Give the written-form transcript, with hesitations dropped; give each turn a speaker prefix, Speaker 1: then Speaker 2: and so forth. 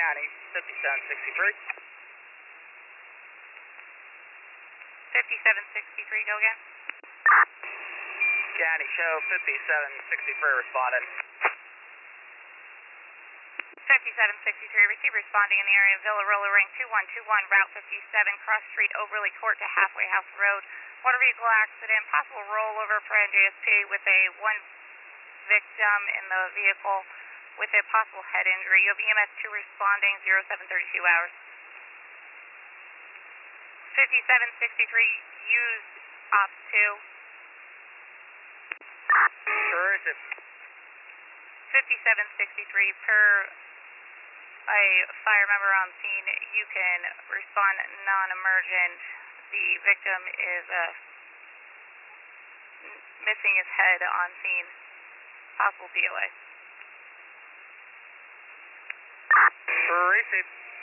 Speaker 1: County, 5763.
Speaker 2: 5763, go again.
Speaker 1: County, show 5763 responded.
Speaker 2: 5763, receive responding in the area of Villa Rolla Ring 2121, Route 57, cross street Overly Court to Halfway House Road. Motor vehicle accident, possible rollover per NJSP with a one victim in the vehicle with a possible head injury. You have EMS 2 responding, 0732 hours. 5763, use Ops 2.
Speaker 1: Sure is it.
Speaker 2: 5763, per a fire member on scene, you can respond non-emergent. The victim is missing his head on scene. Possible DOA.
Speaker 1: Sure is it.